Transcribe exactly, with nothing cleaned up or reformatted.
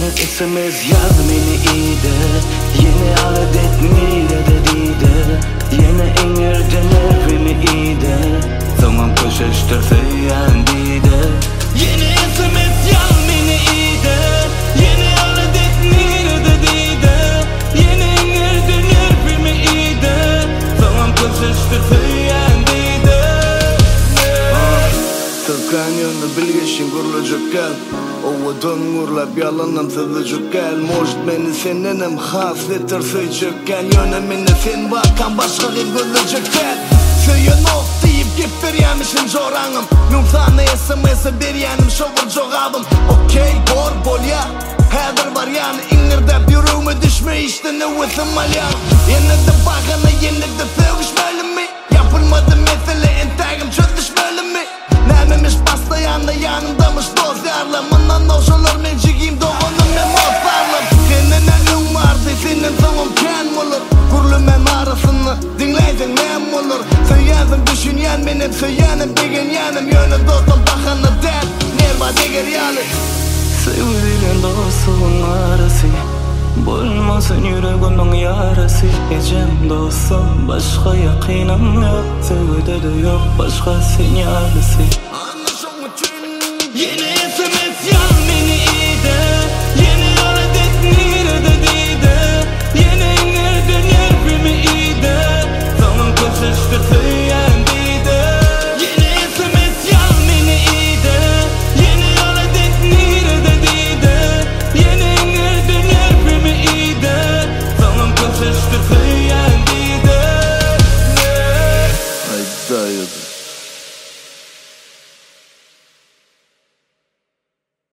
Yeni S M S yaz meni iyide, yeni adet nire dediydi, yeni inger denervimi iyide, tamam koşuştur feyyendiydi. Yeni S M S yaz meni iyide, yeni adet nire dediydi, yeni inger denervimi iyide, tamam koşuştur feyyendiydi. Tılkan yönü bilgeşin kurulacak gel. Ova döngürlep yalanım tızıcık gel. Most beni senenim haslettir sıycık gel. Yönemine sen bakan başka bir gözücük gel. Söyün ok deyip gip beryemişim joranım. Numtane S M S'e beryenim şovur jogabım. Okey bor bol ya, hedir var yani. İngirde yürüğümü düşme işte ne vıtım malyan. Yine de bakana yine de sevişmeli mi? Yapılmadı mesele entagim çözüşmeli mi? Nememiş baslayan da yanındamış dozyarla. Mından noşalar men çekeyim doğanım men mozlarlım. Senin elin vardı senin sonum ken olur. Kurlumen arasını dinleyecek nem olur. Söyledim düşünyen benim söylenim degen yanım. Yönü dostum bakanı der nerva deger yanı. Sevdiğin dostum arası, bulmasın yüreğimin yarası. Ecem dostum başka yakinım yok, sevde de yok başka sinyalisi. Yeni S M S yaz meni iyide, yeni adet nire dediydi, yeni inger denervimi iyide, tamam koşuştur feyyendiydi. Yeni S M S yaz meni iyide, yeni adet nire dediydi, yeni inger denervimi iyide, tamam koşuştur feyyendiydi. Haydi dayıdı.